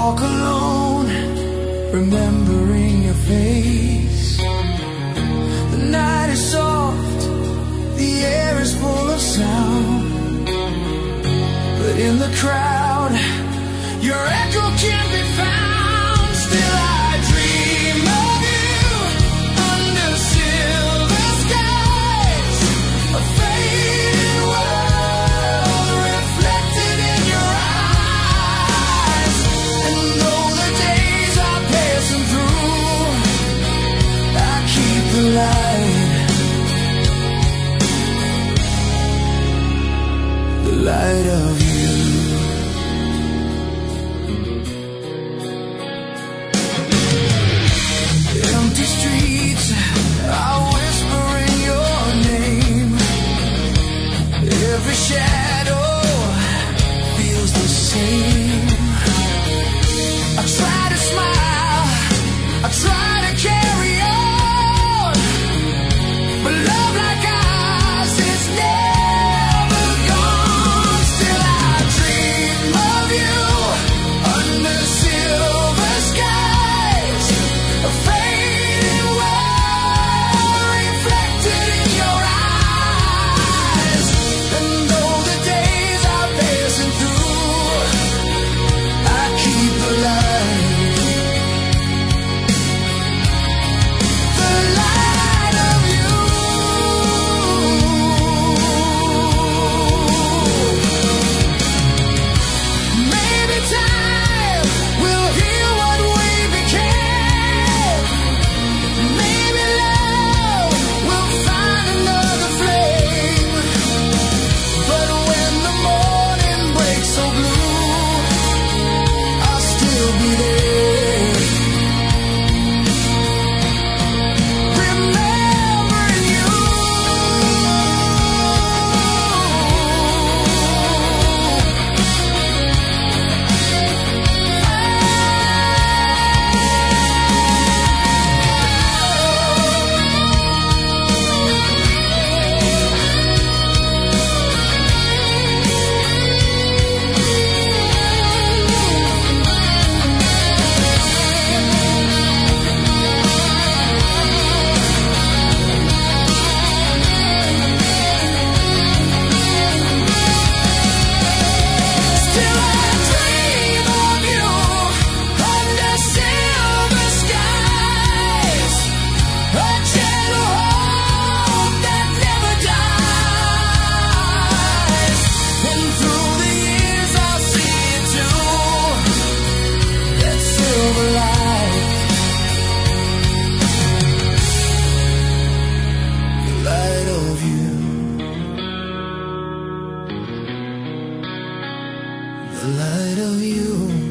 walk alone, remembering your face. The night is soft, the air is full of sound, but in the crowd, your echo can't be found. Still I dream of you under silver skies, a fading world reflected in your eyes. And though the days are passing through, I keep the light of you. Empty streets are whispering your name. Every shadow feels the same. I try to smile, I try to carry on, but love like ours is never gone. Still I dream of you under silver skies, a fading world reflected in your eyes. And though the days are passing through, I keep the light of you. Maybe time will heal what we became. Maybe love will find another flame. But when the morning breaks so blue, I'll still be there, remembering you. Still I dream of you under silver skies, a gentle hope that never dies. And through the years I'll see it too, that silver light, the light of you, the light of you.